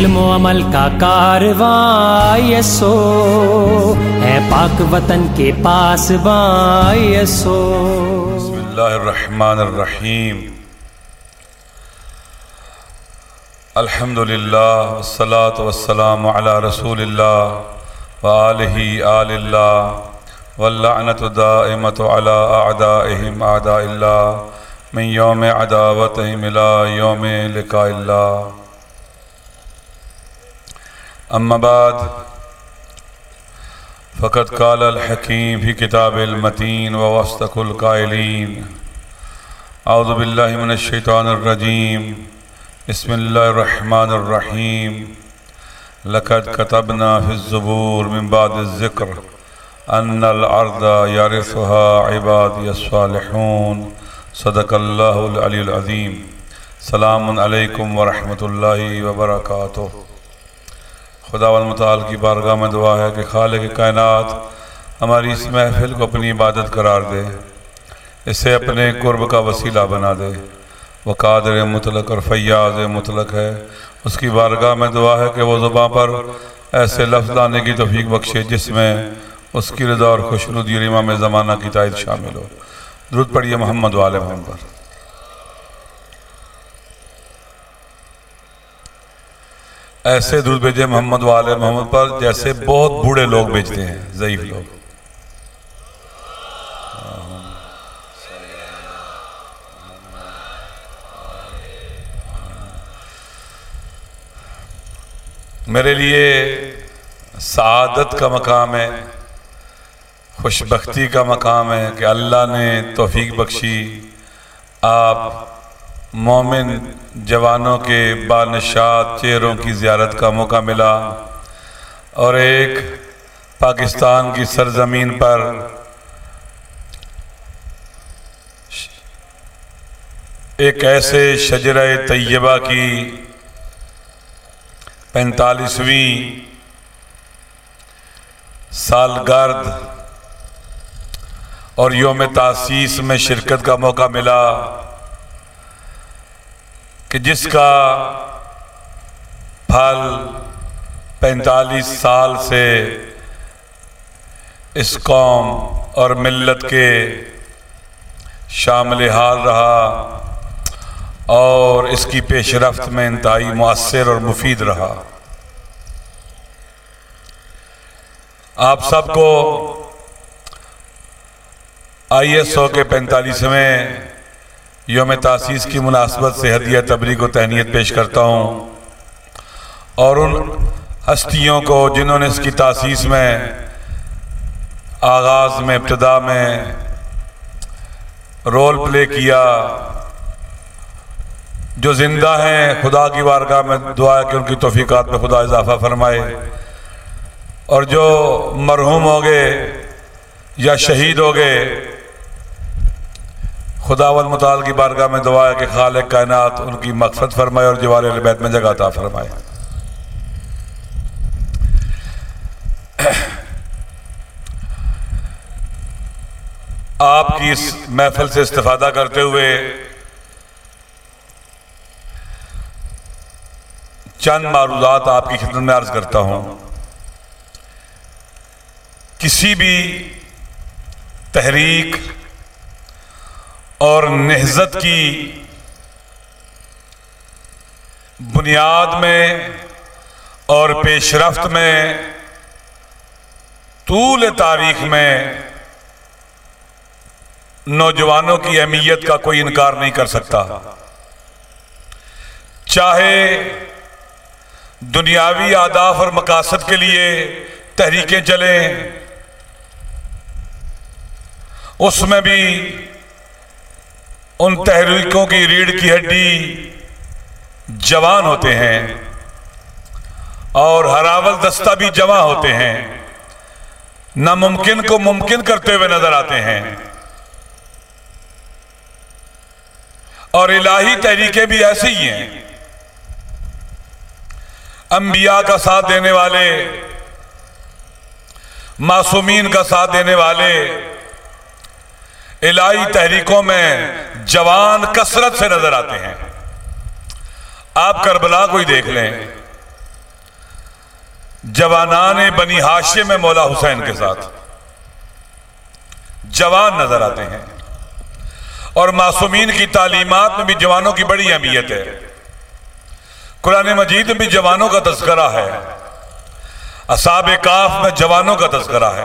इल्म अमल का कारवां ये सो है पाक वतन के पास बां ये सो। बिस्मिल्लाहिर्रहमानिर्रहीम। अल्हम्दुलिल्लाह वस्सलातु वस्सलामु अला रसूलिल्लाह व आलिहि आलिल्लाह वल्लअनतु दाइमतु अला अअदाइहिम अअदाइल्लाह मिन यौम अदावतिहिम इला यौम लिकाइल्लाह। अम्मा बाद फ़क़द क़ाल अल हकीम फ़ी किताबिल मतीन व वस्तकुल क़ाइलीन औज़ु बिल्लाहि मिनश शैतानिर रजीम बिस्मिल्लाहिर रहमानिर रहीम। लक़द कतबना फ़िज़्ज़ुबूर मिन बादिज़ ज़िक्र अन्नल अर्ज़ यरिसुहा इबादियस सालिहून। सदक़ल्लाहुल अलीयुल अज़ीम। सलामुन अलैकुम व रहमतुल्लाहि व बरकातुहू। खुदावंद मुताल की बारगाह में दुआ है कि खालिक़ कायनात हमारी इस महफ़िल को अपनी इबादत करार दे, इसे अपने कुर्ब का वसीला बना दे। वह कादिर मुतलक और फ़य्याज़ मुतलक है। उसकी बारगाह में दुआ है कि वो ज़ुबान पर ऐसे लफ्ज़ लाने की तौफ़ीक बख्शे जिसमें उसकी रज़ा और खुशनुदी और इमाम ज़माना की तायद शामिल हो। दुरूद पढ़िए मोहम्मद व आले मोहम्मद पर। ऐसे दूध भेजे मोहम्मद वाले मोहम्मद पर जैसे बहुत बूढ़े लोग भेजते हैं, ज़ईफ़ लोग। मेरे लिए सआदत का मकाम है, खुशबख्ती का मकाम है कि अल्लाह ने तौफीक बख्शी, आप मोमिन जवानों के बानशात चेहरों की ज़ियारत का मौका मिला और एक पाकिस्तान की सरजमीन पर एक ऐसे शजरे तैयबा की 45वीं सालगिरह और योम तासीस में शिरकत का मौका मिला कि जिसका फल 45 साल से इस कौम और मिल्लत के शामिल हाल रहा और इसकी पेशरफ्त में इंतहाई मुअस्सिर और मुफीद रहा। आप सबको ISO के 45वें योम तासीस की मुनासबत से हदिया तबरीक व तहनीत पेश करता हूँ और उन हस्तियों को जिन्होंने इसकी तासीस में आगाज़ में इब्तिदा में रोल प्ले किया, जो जिंदा हैं, खुदा की बारगाह में दुआ है कि उनकी तौफीकात में खुदा इजाफा फरमाए, और जो मरहूम हो गए या शहीद हो गए, खुदावंद मुताल की बारगाह में दुआ है कि खालिक़ कायनात उनकी मग़फ़िरत फरमाए और जवार अहल बैत में जगह अता फरमाए। आपकी इस महफिल से इस्तिफादा करते हुए चंद मारूज़ात आपकी खिदमत में अर्ज करता हूँ। किसी भी तहरीक और नेहज़त की बुनियाद में और पेशरफ्त में तूल तारीख में नौजवानों की अहमियत का कोई इनकार नहीं कर सकता। चाहे दुनियावी आदाफ और मकासद के लिए तहरीकें चलें, उसमें भी उन तहरीकों की रीढ़ की हड्डी जवान होते हैं और हरावल दस्ता भी जवां होते हैं, नामुमकिन को मुमकिन करते हुए नजर आते हैं। और इलाही तहरीकें भी ऐसी ही हैं, अंबिया का साथ देने वाले, मासूमीन का साथ देने वाले इलाही तहरीकों में जवान कसरत से नजर आते हैं। आप करबला को ही देख लें, जवानाने बनी हाशिम में मौला हुसैन के साथ जवान नजर आते हैं। और मासूमीन की तालीमात में भी जवानों की बड़ी अहमियत है। कुरान मजीद में भी जवानों का तज़किरा है, असहाबे काफ में जवानों का तज़किरा है,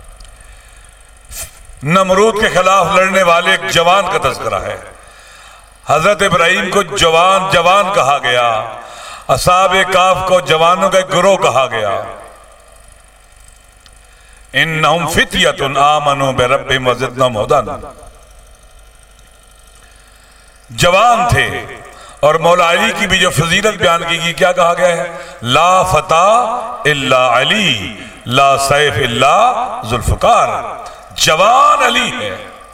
नमरूद के खिलाफ लड़ने वाले एक जवान का तज़किरा है। हजरत इब्राहीम को जवान जवान कहा गया, असहाबे काफ को जवानों का गिरोह कहा गया। इन्नहुम फित्यतुन आमनू बिरब्बिहिम वज़िदनहुम हुदन, जवान थे। और मौला अली की भी जो फजीलत बयान की गई, क्या कहा गया है? ला फता इल्ला अली, ला सैफ इल्ला जुल्फकार, जवान अली है।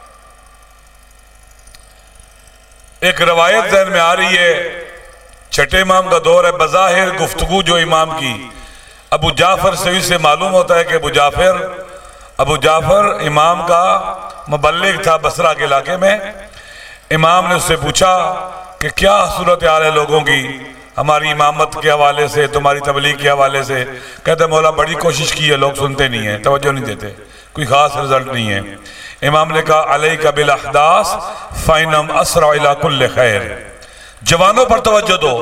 एक रवायत जहन में आ रही है, छठे इमाम का दौर है, बज़ाहिर गुफ्तगू जो इमाम की अबू जाफर से मालूम होता है कि अबू जाफर इमाम का मुबल्लिग था बसरा के इलाके में। इमाम ने उससे पूछा कि क्या सूरत हाल है लोगों की हमारी इमामत के हवाले से, तुम्हारी तबलीग के हवाले से? कहते मौला बड़ी कोशिश की है, लोग सुनते नहीं है, तवज्जो नहीं देते, कोई खास रिजल्ट नहीं है। इमाम ने कहा अलैका बिल अहदास फइनम असरा इला कुल्ल खैर, जवानों पर तवज्जो दो,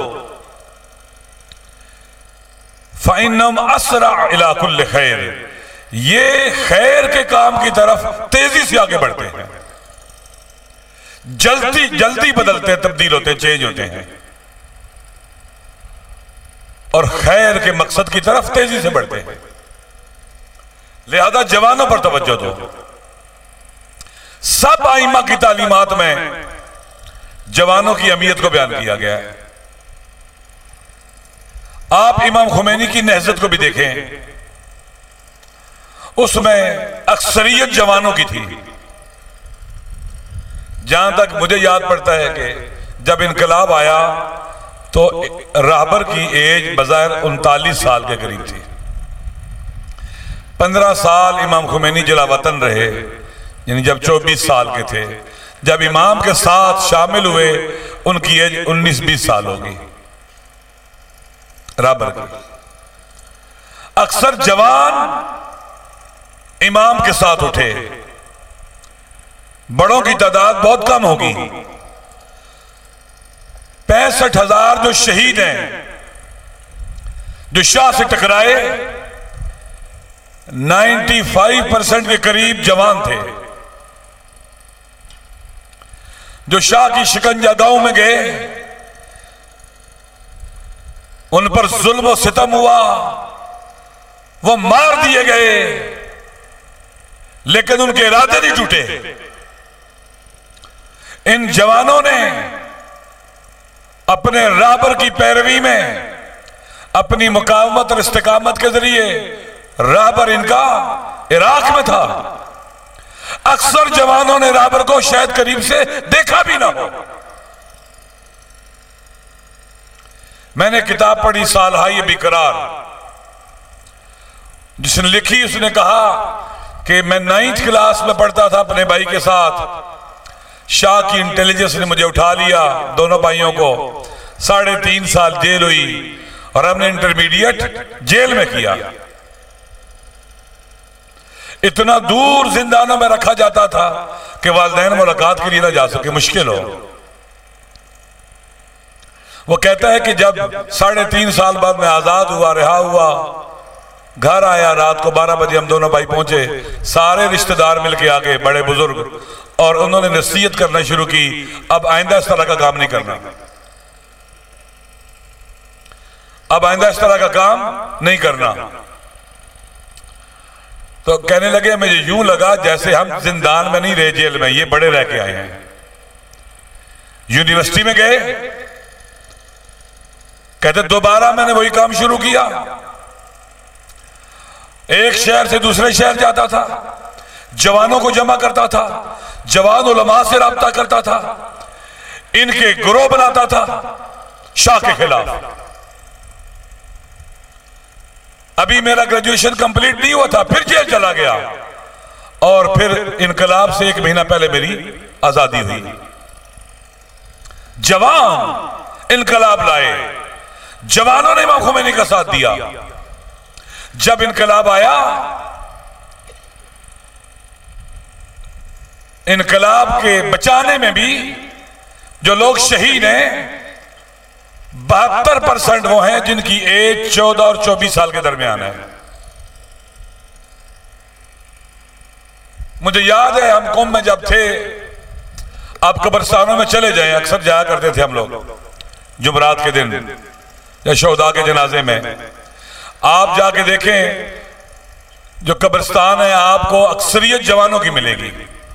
फइनम असरा इला कुल्ल खैर, ये खैर के काम की तरफ तेजी से आगे बढ़ते हैं, जल्दी जल्दी बदलते हैं, तब्दील होते हैं, चेंज होते हैं, और खैर के मकसद की तरफ तेजी से बढ़ते हैं। लिहाजा जवानों पर तवज्जो दो। सब आइमा की तालीमात में जवानों की अहमियत को बयान किया गया है। आप इमाम खुमैनी की नहज़त को भी देखें, उसमें अक्सरियत जवानों की थी। जहां तक मुझे याद पड़ता है कि जब इनकलाब आया तो राहबर की एज बज़ाहिर 39 साल के करीब थी। 15 साल इमाम खुमैनी जलावतन रहे, यानी जब 24 साल के थे। जब इमाम के साथ शामिल हुए उनकी एज 19-20 साल होगी राहबर की। अक्सर जवान इमाम के साथ उठे, बड़ों की तादाद बहुत कम होगी। 65,000 जो शहीद हैं, जो शाह से टकराए, 95% के करीब जवान थे। जो शाह की शिकंजा गांव में गए, उन पर जुल्म और सितम हुआ, वो मार दिए गए, लेकिन उनके इरादे नहीं टूटे। इन जवानों ने अपने राहबर की पैरवी में, अपनी मुकावमत और इस्तिकामत के जरिए, राहबर इनका इराक में था। अक्सर जवानों ने राहबर को शायद करीब से देखा भी ना हो। मैंने किताब पढ़ी सालहाई बिकरार, जिसने लिखी, उसने कहा कि मैं 9th क्लास में पढ़ता था अपने भाई के साथ। शाह की इंटेलिजेंस ने मुझे उठा लिया, दोनों भाइयों को। 3.5 साल जेल हुई और हमने इंटरमीडिएट जेल में किया। इतना दूर जिंदानों में रखा जाता था कि वालिदैन मुलाकात के लिए ना जा सके, मुश्किल हो। वो कहता है कि जब 3.5 साल बाद मैं आजाद हुआ, रिहा हुआ, घर आया, रात को 12 बजे हम दोनों भाई पहुंचे। सारे रिश्तेदार मिलके आ गए, बड़े बुजुर्ग, और उन्होंने नसीहत करना शुरू की, अब आइंदा इस तरह का काम नहीं करना, अब आइंदा इस तरह का काम नहीं करना। तो कहने लगे, मुझे यूं लगा जैसे हम जिंदान में नहीं रहे, जेल में, ये बड़े रह के आए हैं। यूनिवर्सिटी में गए, कहते दोबारा मैंने वही काम शुरू किया। एक शहर से दूसरे शहर जाता था, जवानों को जमा करता था, जवान उलमा से राब्ता करता था, इनके गिरोह बनाता था शाह के खिलाफ। अभी मेरा ग्रेजुएशन कंप्लीट नहीं हुआ था, फिर जेल चला गया, और फिर इनकलाब से 1 महीना पहले मेरी आजादी हुई। जवान इनकलाब लाए, जवानों ने इमाम खुमैनी का साथ दिया। जब इनकलाब आया, इनकलाब के बचाने में भी जो लोग शहीद हैं 72% वो हैं जिनकी एज 14 और 24 साल के दरमियान है। मुझे याद है हम कौम में जब थे, आप कब्रिस्तानों में चले जाएं, अक्सर जाया करते थे हम लोग जुमरात के दिन या शोहदा के जनाजे में। आप जाके देखें जो कब्रिस्तान है आपको अक्सरियत जवानों की मिलेगी,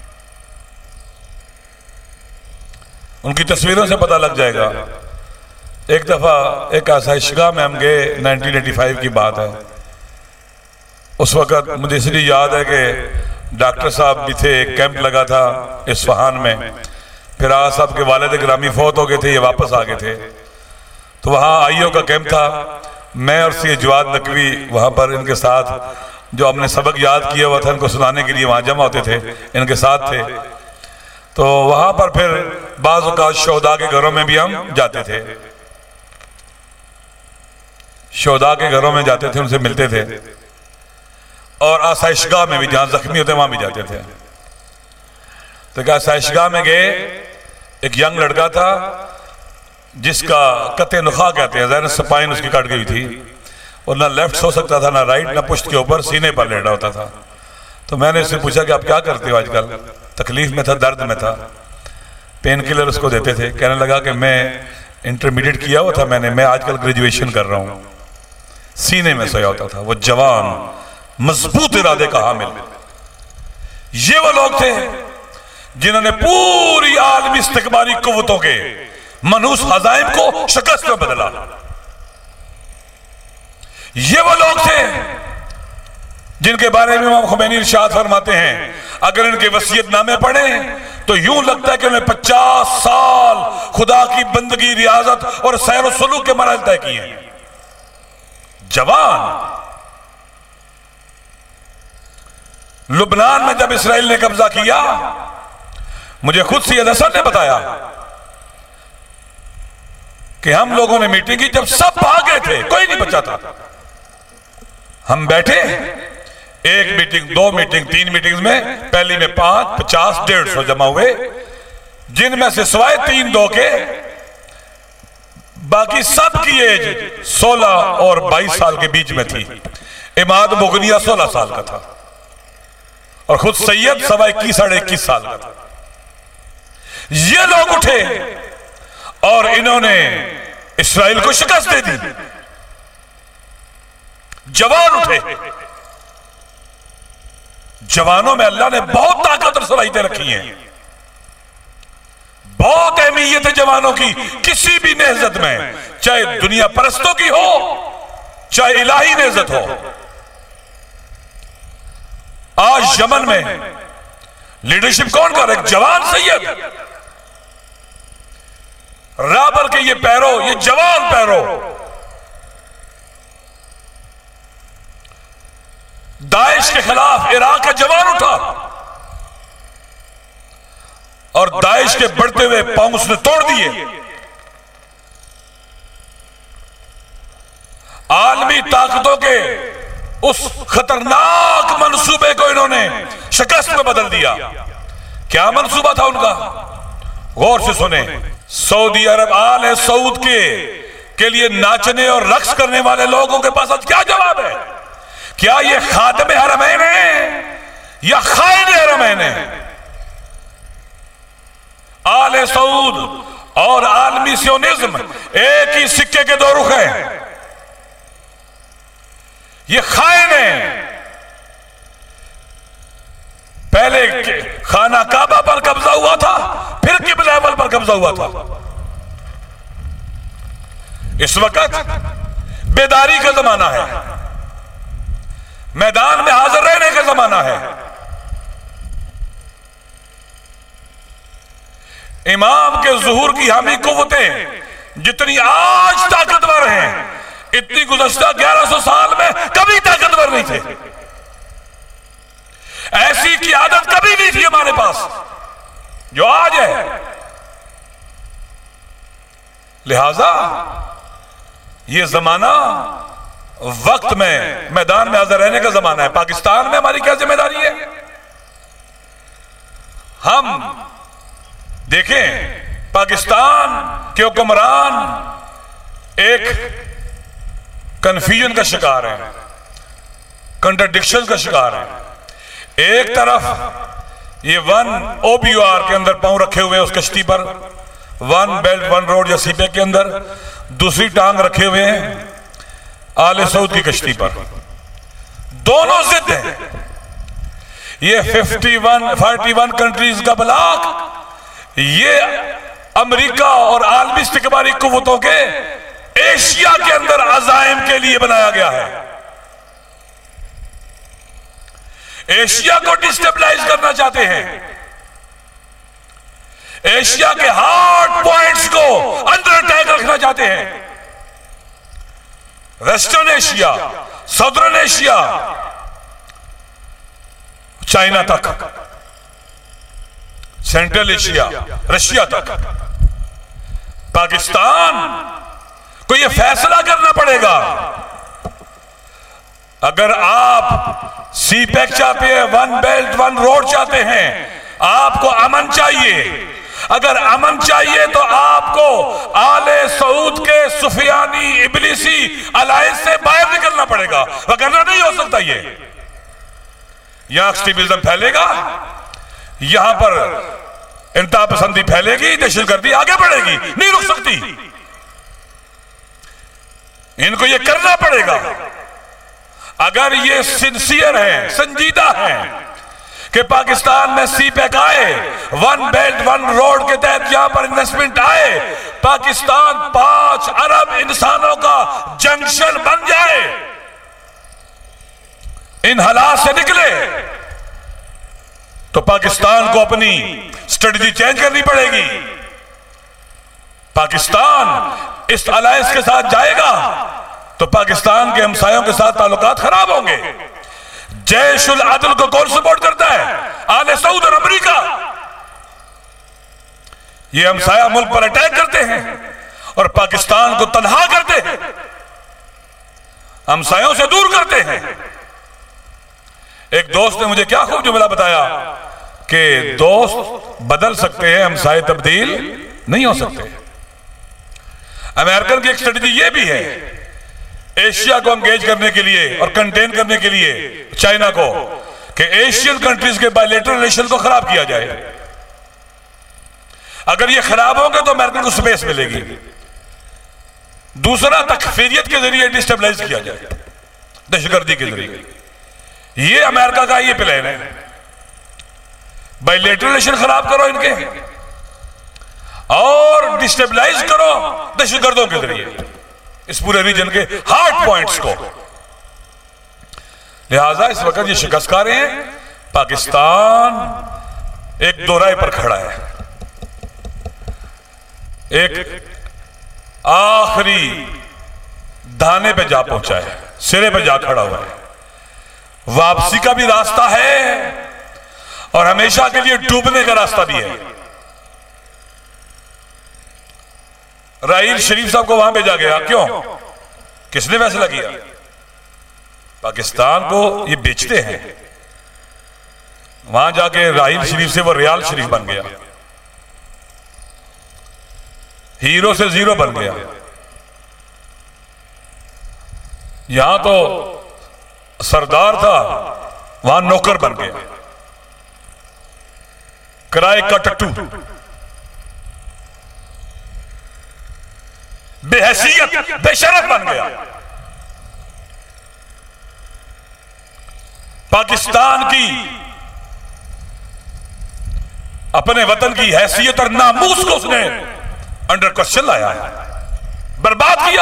उनकी तस्वीरों से पता लग जाएगा। एक दफा एक आसाइशगाह में हम गए, 1985 की बात है। उस वक्त मुझे इसलिए याद है कि डॉक्टर साहब भी थे, एक कैंप लगा था इस्फहान में। फिर आगा साहब के वालिद गिरामी फौत हो गए थे, ये वापस आ गए थे, तो वहाँ आईओ का कैंप था। मैं और सी जवाद नकवी वहाँ पर इनके साथ जो हमने सबक याद किया हुआ था इनको सुनाने के लिए वहाँ जमा होते थे, इनके साथ थे। तो वहाँ पर फिर बाज़ औक़ात शोहदा के घरों में भी हम जाते थे, शोहदा के घरों में जाते थे, उनसे मिलते थे। और आसाइशगाह में भी जहाँ जख्मी होते वहाँ भी जाते थे। तो क्या आसाइशगाह में गए, एक यंग लड़का था जिसका कते नुखा कहते हैं, ज़ाहिर स्पाइन उसकी कट गई थी और ना लेफ्ट सो सकता था, ना राइट, ना पुश्त के ऊपर, सीने पर लेटा होता था। तो मैंने उससे पूछा कि आप क्या करते हो आजकल? तकलीफ में था, दर्द में था, पेन किलर उसको देते थे। कहने लगा कि मैं इंटरमीडिएट किया हुआ था मैंने, मैं आजकल ग्रेजुएशन कर रहा हूँ। सीने में सोया होता था। वो जवान मजबूत इरादे का हामिल। ये वो लोग थे जिन्होंने पूरी आलमी इस्तिकबारी कुव्वतों के मनूस हज़ाइम को शिकस्त में बदला। ये वो लोग थे जिनके बारे में इमाम खुमैनी इरशाद फरमाते हैं, अगर इनके वसीयतनामे पढ़े तो यूं लगता है कि उन्होंने 50 साल खुदा की बंदगी, रियाजत और सैर सलूक के मराहल तय किए हैं। जवान। लुबनान में जब इसराइल ने कब्जा किया, मुझे खुद सैयद हसन ने बताया कि हम लोगों ने मीटिंग की, जब सब भाग गए थे, कोई नहीं बचा था। हम बैठे, एक मीटिंग, दो मीटिंग, तीन मीटिंग्स में, पहली में 5, 50, 150 जमा हुए, जिनमें से सिवाय 3-2 के बाकी सब की एज 16 और 22 साल के बीच में थी। इमाद मुगनिया 16 साल का था और खुद सैयद 21.25 साढ़े 21 साल का था। ये लोग उठे और इन्होंने इस्राइल को शिकस्त दे दी। जवान उठे। जवानों में अल्लाह ने बहुत ताकत और सलाहियतें रखी हैं, बहुत अहमियत है जवानों की किसी भी नेहजत में, चाहे दुनिया परस्तों की हो, चाहे इलाही नेहजत हो। आज यमन में लीडरशिप कौन कर रहा है? जवान सैयद। राबर के ये पैरो, ये जवान पैरो, दाइश के खिलाफ इराक का जवान उठा और दाइश के बढ़ते हुए पांव उसने तोड़ दिए। आलमी ताकतों के उस खतरनाक मंसूबे को इन्होंने शिकस्त में बदल दिया। क्या मंसूबा था उनका? गौर से सुने। सऊदी अरब आल सऊद के लिए नाचने और रक्स करने वाले लोगों के पास आज क्या जवाब है? क्या ये खादिम हरमैन है या खाइन हरमैन है? आल सऊद और आलमी सियोनिज्म एक ही सिक्के के दो रुख हैं। ये खाइन है। पहले खाना काबा पर कब्जा हुआ था, फिर किबला अव्वल पर कब्जा हुआ था। इस वक्त बेदारी का जमाना है, मैदान में हाजिर रहने का जमाना है। इमाम के ज़ुहूर की हामी कुव्वतें जितनी आज ताकतवर हैं, इतनी गुज़श्ता 1100 साल में कभी ताकतवर नहीं थे। ऐसी की आदत कभी नहीं थी हमारे पास जो आज है। लिहाजा ये जमाना वक्त में मैदान में हाजिर रहने का जमाना है। पाकिस्तान में हमारी क्या जिम्मेदारी है? हम देखें, पाकिस्तान के हुक्मरान एक कंफ्यूजन का शिकार है, कंट्राडिक्शन का शिकार है। एक तरफ ये वन OBR के अंदर पांव रखे हुए हैं उस कश्ती पर, वन बेल्ट वन रोड या सीपैक के अंदर, दूसरी टांग रखे हुए हैं आले सऊद की कश्ती पर। दोनों जिद हैं। ये 41 कंट्रीज का ब्लॉक, ये अमेरिका और आलमी इस्तिकबारी कुव्वतों के एशिया के अंदर अजाइम के लिए बनाया गया है। एशिया को डिस्टेबलाइज करना चाहते हैं, एशिया के हार्ड पॉइंट्स को अंडर अटैक रखना चाहते हैं। Western Asia, southern Asia, China तक, सेंट्रल एशिया, रशिया तक। पाकिस्तान को यह फैसला करना पड़ेगा, अगर आप सीपैक चाहते हैं, वन बेल्ट वन रोड चाहते हैं, आपको अमन चाहिए। अगर अमन चाहिए तो आपको आले सऊद के सुफियानी इबलीसी अलायंस से बाहर निकलना पड़ेगा, वरना नहीं हो सकता। ये यहां एक्सट्रीमिज्म फैलेगा, यहां पर इंतहा पसंदी फैलेगी, दहशतगर्दी आगे बढ़ेगी, नहीं रुक सकती। इनको ये करना पड़ेगा। अगर ये सिंसियर है, संजीदा है कि पाकिस्तान में सीपैक आए, वन बेल्ट वन रोड के तहत यहां पर इन्वेस्टमेंट आए, पाकिस्तान 5 अरब इंसानों का जंक्शन बन जाए, इन हालात से निकले, तो पाकिस्तान को अपनी स्ट्रेटजी चेंज करनी पड़ेगी। पाकिस्तान इस अलायंस के साथ जाएगा तो पाकिस्तान के हमसायों के साथ ताल्लुकात खराब होंगे। जैशुल अदल को कौन सपोर्ट करता है? आले सऊद और अमेरिका। ये हमसाया मुल्क पर अटैक करते हैं और पाकिस्तान को तनहा करते हैं, हमसायों से दूर करते हैं। एक दोस्त ने मुझे क्या खूब जुमला बताया कि दोस्त बदल सकते हैं, हमसाये तब्दील नहीं हो सकते। अमेरिकन की एक स्ट्रेटजी ये भी है, एशिया को एंगेज करने के लिए और कंटेन करने के लिए चाइना को, कि एशियन कंट्रीज के बायलैटरल रिलेशन को खराब किया जाए। अगर ये खराब होंगे तो अमेरिका को स्पेस मिलेगी। दूसरा, तकफीरियत के जरिए डिस्टेबलाइज किया जाए, दहशतगर्दी के जरिए। ये अमेरिका का ये प्लान है, बायलैटरल रिलेशन खराब करो इनके और डिस्टेबलाइज करो दहशतगर्दों के जरिए इस पूरे रीजन के हार्ड पॉइंट्स को। लिहाजा इस वक्त ये शिकस्त खा रहे हैं। पाकिस्तान एक दोराहे पर खड़ा है, एक आखिरी दाने पे जा पहुंचा है, सिरे पे जा खड़ा हुआ है। वापसी का भी रास्ता है और हमेशा के लिए डूबने का रास्ता भी है। राहील शरीफ साहब को वहां भेजा गया, क्यों? किसने फैसला किया? पाकिस्तान को ये बेचते हैं। वहां जाके राहील शरीफ से वो रियाल शरीफ बन गया, हीरो से जीरो बन गया। यहां तो सरदार था, वहां नौकर बन गया, किराए का टट्टू, बेहैसियत बेशरफ बन गया। पाकिस्तान की अपने वतन की हैसियत और नामूस को उसने अंडर क्वेश्चन लाया है, बर्बाद किया।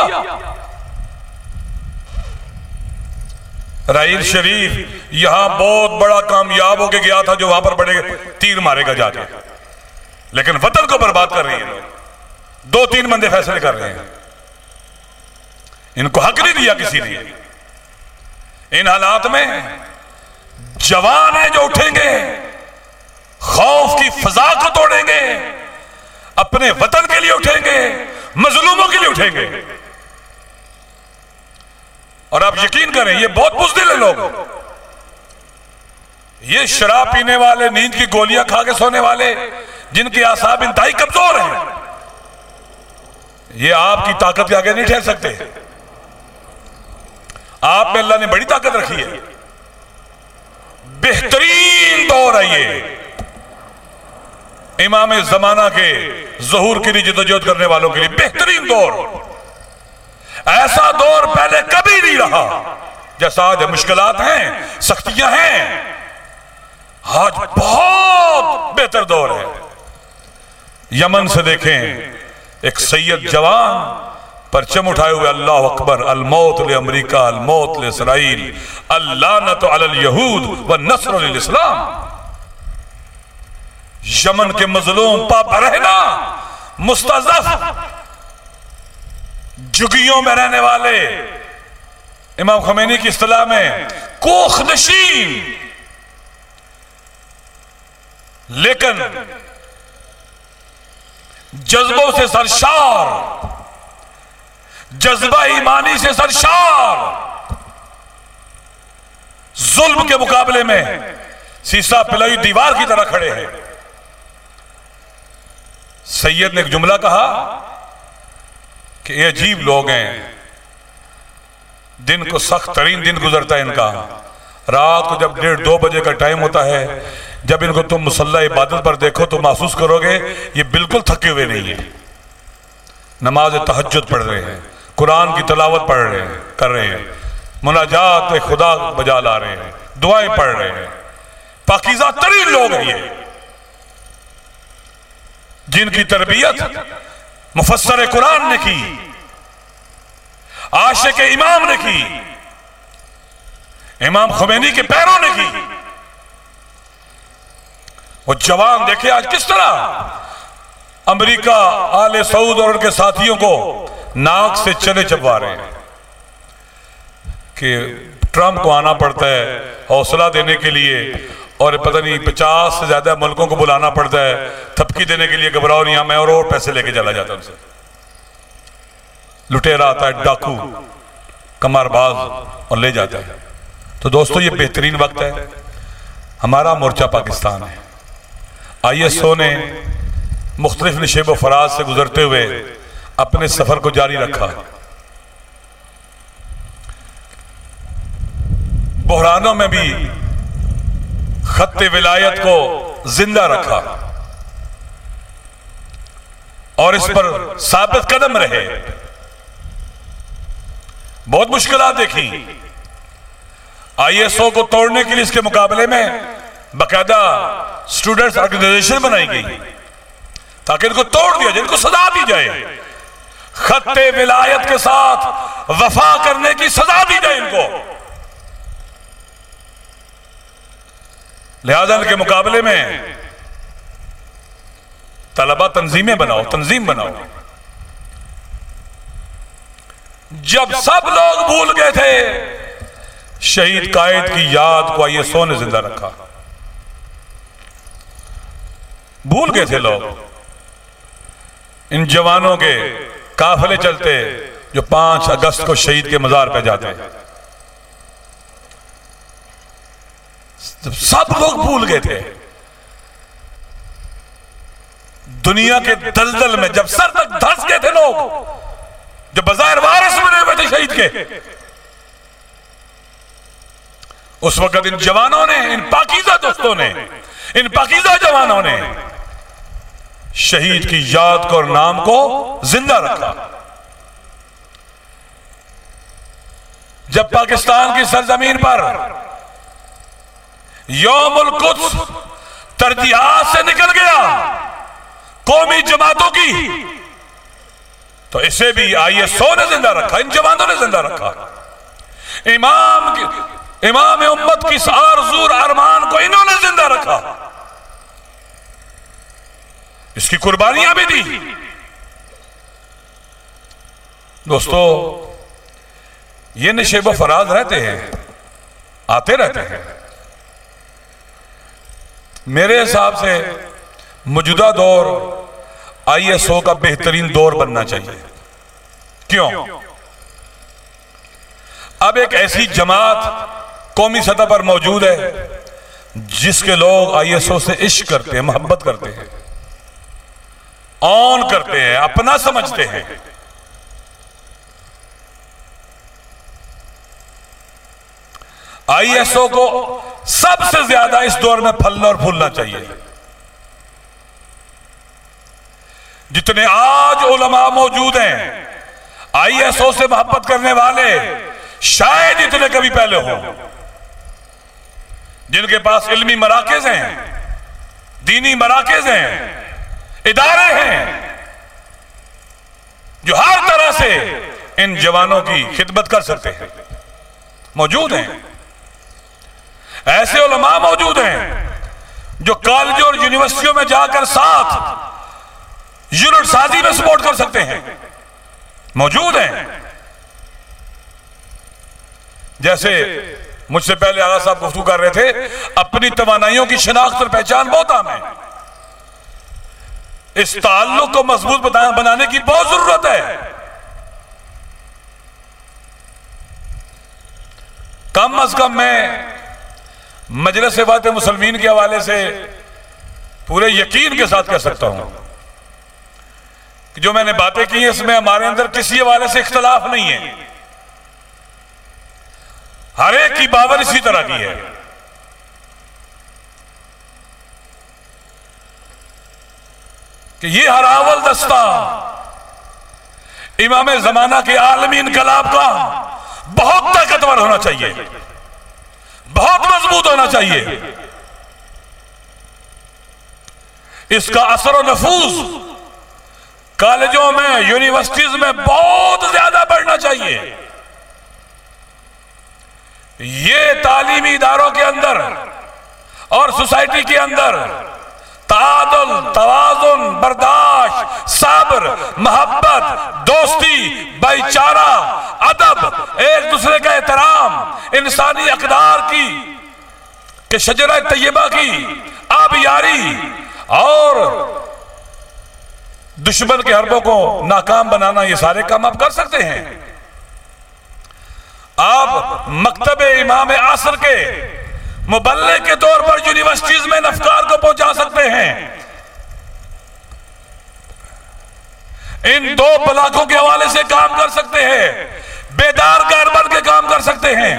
राहील शरीफ यहां बहुत बड़ा कामयाब होके गया था, जो वहां पर बड़े तीर मारेगा जाके, लेकिन वतन को बर्बाद कर रही है। 2-3 बंदे फैसले कर रहे हैं, इनको हक नहीं दिया किसी ने। इन हालात में जवान है जो उठेंगे, खौफ की फजा को तोड़ेंगे, अपने वतन के लिए उठेंगे, मजलूमों के लिए उठेंगे और आप यकीन करें ये बहुत बुज़दिल है लोग, ये शराब पीने वाले, नींद की गोलियां खा के सोने वाले, जिनके आसाब इंतहाई कमजोर हैं, ये आपकी ताकत के आगे नहीं ठहर सकते। आप में अल्लाह ने बड़ी ताकत रखी है। बेहतरीन दौर है ये इमाम जमाना के ज़हूर के लिए जद्दोजहद करने वालों के लिए बेहतरीन दौर। ऐसा दौर पहले कभी नहीं रहा जैसा आज। मुश्किलात हैं, सख्तियां हैं, आज बहुत बेहतर दौर है। यमन से देखें एक सैयद जवान परचम उठाए हुए, अल्लाह अकबर, अल-मौत ले अमरीका, अल-मौत ले इसराइल, अल-लानत अलल यहूद व नस्र लिल इस्लाम। यमन के मजलूम पापा रहना, मुस्तज़फ़ झुग्गियों में रहने वाले, इमाम ख़ुमैनी की इस्तिलाह में कोखनशीन, लेकिन जज्बों से सरशार, जज्बा ईमानी से सरशार, जुल्म के मुकाबले में सीसा पिलाई दीवार की तरह खड़े हैं। सैयद ने एक जुमला कहा कि ये अजीब लोग हैं, दिन को सख्त तरीन दिन गुजरता है इनका, रात को जब 1:30-2 बजे का टाइम होता है, जब इनको तुम मुसल्ला इबादत पर देखो तो महसूस करोगे ये बिल्कुल थके हुए नहीं है। नमाज तहज्जुद पढ़ रहे हैं, कुरान की तिलावत पढ़ रहे हैं, कर रहे हैं, मुनाजात खुदा बजा ला रहे हैं, दुआएं पढ़ रहे हैं। पाकीज़ा तरीन लोग हैं ये, जिनकी तरबियत मुफस्सर कुरान ने की, आशिक इमाम ने की, इमाम ख़ुमैनी के पैरों ने की। वो जवान देखे आज किस तरह अमेरिका, आले सऊद और उनके साथियों को नाक से चने चबवा रहे हैं कि ट्रंप को आना पड़ता है हौसला देने के लिए, और पता नहीं 50 से ज्यादा मुल्कों को बुलाना पड़ता है थपकी देने के लिए, घबराओ नहीं, मैं और पैसे लेके चला जाता उनसे। लुटेरा आता है, डाकू, कमरबाज, और ले जाता है। तो दोस्तों ये बेहतरीन वक्त है, हमारा मोर्चा पाकिस्तान है। ISO ने मुख्तलिफ निशेब व फराज से गुजरते हुए अपने सफर को जारी रखा, बहरानों में भी खत्ते विलायत को जिंदा रखा और इस पर साबित कदम रहे। बहुत मुश्किलात देखी, ISO को तोड़ने के लिए इसके मुकाबले में बाकायदा स्टूडेंट्स ऑर्गेनाइजेशन बनाई गई ताकि इनको तोड़ दिया जाए, इनको सजा दी जाए, खत्ते विलायत के साथ वफा करने की सजा दी जाए इनको। लिहाजा के मुकाबले में तलबा तंजीमें बनाओ, तंजीम बनाओ। जब सब लोग भूल गए थे, शहीद कायद की याद को ISO ने जिंदा रखा। भूल गए थे लोग इन जवानों के काफिले चलते जो 5 अगस्त को शहीद के मजार पे जाते हैं। सब लोग भूल गए थे, दुनिया के दलदल में जब सर तक धंस गए थे लोग, जो बज़ाहिर वारिस बने हुए थे शहीद के, उस वक्त इन जवानों ने, इन पाकीज़ा दोस्तों ने, इन पाकीज़ा जवानों ने शहीद की याद को और नाम को जिंदा रखा। जब पाकिस्तान की सरजमीन पर यौमुल कुद्स तरजीहात से निकल गया कौमी जमातों की, तो इसे भी ISO ने जिंदा रखा, इन जवानों ने जिंदा रखा। इमाम उम्मत की आरज़ू अरमान को इन्होंने जिंदा रखा, इसकी कुर्बानियां भी दी। दोस्तों ये निशेब फराज रहते हैं, आते रहते हैं। मेरे हिसाब से मौजूदा दौर ISO का बेहतरीन दौर बनना चाहिए। क्यों? अब एक ऐसी जमात कौमी सतह पर मौजूद है जिसके लोग ISO से इश्क करते हैं, मोहब्बत करते हैं, ऑन करते हैं, अपना समझते हैं। ISO को सबसे ज्यादा इस दौर में फलना और फूलना चाहिए। जितने आज उलमा मौजूद हैं ISO से मोहब्बत करने वाले शायद इतने कभी पहले हों, जिनके पास इल्मी मराकज़ हैं, दीनी मराकज़ हैं, इदारे हैं जो हर तरह से इन जवानों की खिदमत कर सकते हैं, मौजूद हैं। ऐसे उलमा मौजूद हैं जो कॉलेजों और यूनिवर्सिटियों में जाकर साथ यूनिट साजी में सपोर्ट कर सकते हैं, मौजूद हैं। जैसे मुझसे पहले आला साहब गुफ्तगू कर रहे थे, अपनी तवानाइयों की शिनाख्त और पहचान बहुत आम है। इस ताल्लुक को मजबूत बनाने की बहुत जरूरत है। कम अज कम मैं मजलिस वात मुसलमीन के हवाले से पूरे यकीन के साथ कह सकता हूं कि जो मैंने बातें की हैं इसमें हमारे अंदर किसी हवाले से इख्तलाफ नहीं है। हर एक की बावर इसी तरह की है। कि ये हरावल दस्ता इमाम जमाना के आलमी इनकलाब का बहुत ताकतवर होना चाहिए, बहुत मजबूत होना चाहिए। इसका असर और नफूज कॉलेजों में, यूनिवर्सिटीज में बहुत ज्यादा बढ़ना चाहिए। ये तालीमी इदारों के अंदर और सोसाइटी के अंदर तादुल, तवाज़ुन, बर्दाश्त, सब्र, मोहब्बत, दोस्ती, भाईचारा, अदब, एक दूसरे का एहतराम, इंसानी अक़दार की के शजरा तैयबा की आबियारी और दुश्मन के हरबों को नाकाम बनाना, ये सारे काम आप कर सकते हैं। आप मकतबे इमाम आसर के मुबल्लिग के तौर पर यूनिवर्सिटीज में अफकार को पहुंचा सकते हैं। इन दो ब्लॉकों के हवाले से काम कर सकते हैं, बेदार कार बन के काम कर सकते हैं।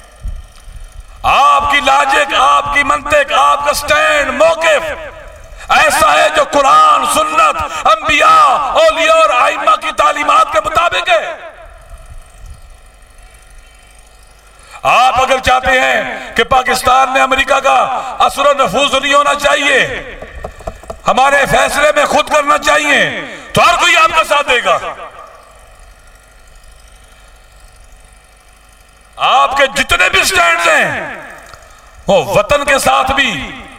आपकी लॉजिक, आपकी मंतिक, आपका स्टैंड, मौक़िफ़ ऐसा है जो कुरान, सुन्नत, अंबिया, औलिया और आइम्मा की तालीमात के मुताबिक है। आप अगर चाहते हैं कि पाकिस्तान में अमेरिका का असर और नफूज नहीं होना चाहिए, हमारे फैसले में खुद करना चाहिए, तो हर कोई आपका साथ देगा। आपके जितने भी स्टैंड्स हैं वो वतन के साथ भी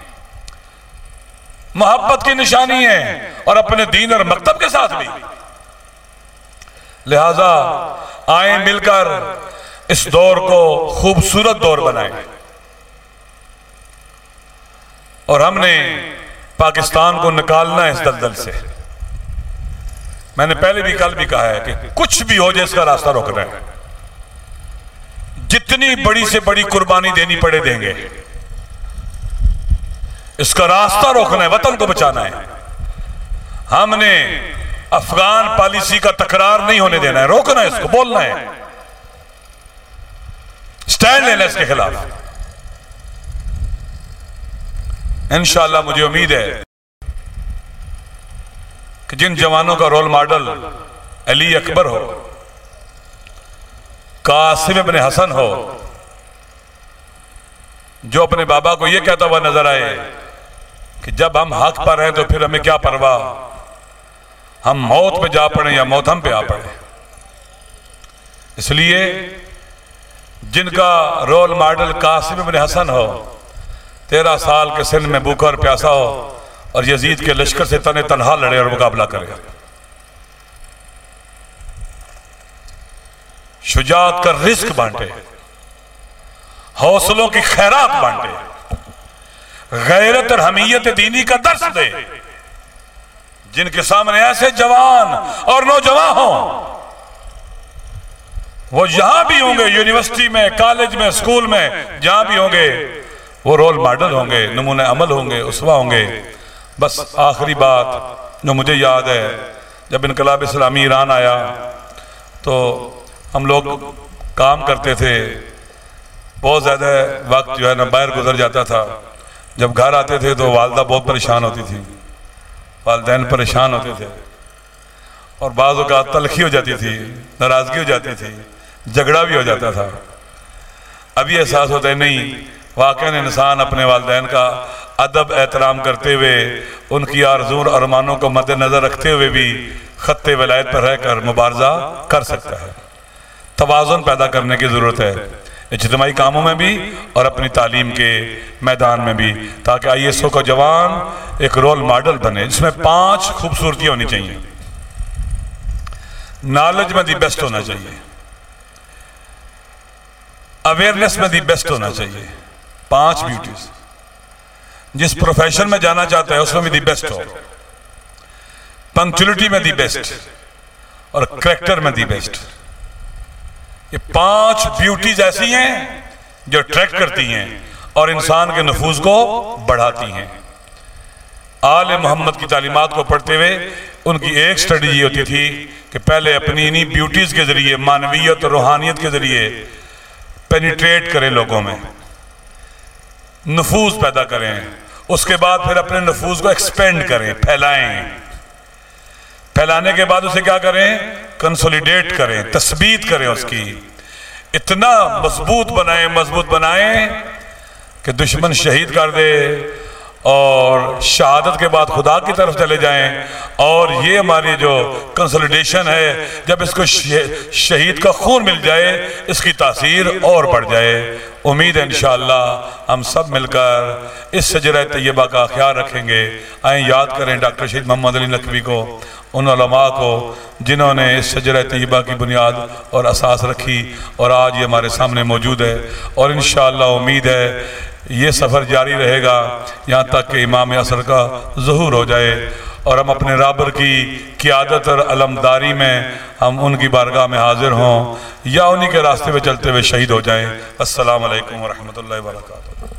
मोहब्बत की निशानी है और अपने दीन और मकतब के साथ भी। लिहाजा आए मिलकर इस दौर को खूबसूरत दौर बनाए और हमने पाकिस्तान को निकालना है इस दलदल से। मैंने पहले भी कल भी कहा है कि कुछ भी हो जाए इसका रास्ता रोकना है। जितनी बड़ी से बड़ी कुर्बानी देनी पड़े देंगे, इसका रास्ता रोकना है, वतन को बचाना है। हमने अफगान पॉलिसी का तकरार नहीं होने देना है, रोकना है, इसको बोलना है, स्टैंड लेना इसके खिलाफ। इंशाअल्लाह मुझे उम्मीद है कि जिन जवानों का रोल मॉडल अली अकबर हो, कासिम इब्न हसन हो, जो अपने बाबा को यह कहता हुआ नजर आए कि जब हम हक पर हैं तो फिर हमें क्या परवाह, हम मौत पे जा पड़े या मौत हम पे आ पड़े। इसलिए जिनका रोल मॉडल कासिम इब्न हसन हो, 13 साल के सिन में भूखा और प्यासा हो और यजीद के लश्कर से तने तनहा लड़े और मुकाबला करे, शुजात का रिस्क बांटे, हौसलों की खैरात बांटे, गैरत और हमीयत दीनी का दर्स दे। जिनके सामने ऐसे जवान और नौजवान हों वो जहां भी होंगे, यूनिवर्सिटी में, कॉलेज में, स्कूल में, जहां भी होंगे वो रोल मॉडल होंगे, नमूने अमल होंगे, उसवा होंगे। बस आखिरी बात जो मुझे याद है, जब इनकलाब इस्लामी ईरान आया तो हम लोग काम करते थे, बहुत ज़्यादा वक्त जो है ना बाहर गुजर जाता था। जब घर आते थे तो वालदा बहुत परेशान होती थी, वालिदैन परेशान होते थे और बाज़ औक़ात तलखी हो जाती थी, नाराज़गी हो जाती थी, झगड़ा भी हो जाता था। अभी एहसास होता है नहीं, वाक़ई इंसान अपने वालिदैन का अदब एहतराम करते हुए, उनकी आरज़ू और अरमानों को मद्देनज़र रखते हुए भी ख़त्ते वलायत पर रहकर मुबारज़ा कर सकता है। तवाज़ुन पैदा करने की ज़रूरत है, इज्तिमाई कामों में भी और अपनी तालीम के मैदान में भी, ताकि ISO का जवान एक रोल मॉडल बने जिसमें 5 खूबसूरतियाँ होनी चाहिए। नॉलेज में दी बेस्ट होना चाहिए, अवेयरनेस में दी बेस्ट होना चाहिए, 5 ब्यूटीज। जिस प्रोफेशन में जाना चाहता है उसमें भी दी बेस्ट हो, पंक्चुअलिटी में दी बेस्ट और करैक्टर में दी बेस्ट। ये 5 ब्यूटीज ऐसी हैं जो अट्रैक्ट करती हैं और इंसान के नफूज को बढ़ाती हैं। आले मोहम्मद की तालीमात को पढ़ते हुए उनकी एक स्टडी ये होती थी कि पहले अपनी इन्हीं ब्यूटीज के जरिए, मानवीयत और रूहानियत के जरिए पेनिट्रेट करें, लोगों में नफूज पैदा करें, उसके बाद फिर अपने नफूज को एक्सपेंड करें, फैलाएं, फैलाने के बाद उसे क्या करें, कंसोलिडेट करें, तस्बीत करें, उसकी इतना मजबूत बनाएं कि दुश्मन शहीद कर दे और शहादत के बाद खुदा की तरफ चले जाएं। और ये हमारी जो कंसोलिडेशन है, जब इसको शहीद का खून मिल जाए, इसकी तासीर और बढ़ जाए। उम्मीद है इंशाअल्लाह हम सब मिलकर इस शजरा तैयबा का ख्याल रखेंगे। आए याद करें डॉक्टर शहीद मोहम्मद अली नकवी को, उन उलमा को जिन्होंने इस शजरा तैयबा की बुनियाद और असास रखी और आज ये हमारे सामने मौजूद है। और इंशाअल्लाह उम्मीद है ये सफ़र जारी रहेगा यहाँ तक कि इमाम असर का ज़हूर हो जाए और हम अपने राबर की क़ियादत और अलमदारी में हम उनकी बारगाह में हाजिर हों या उन्हीं के रास्ते पे चलते हुए शहीद हो जाएं। अस्सलाम वालेकुम व रहमतुल्लाहि व बरकातुहू।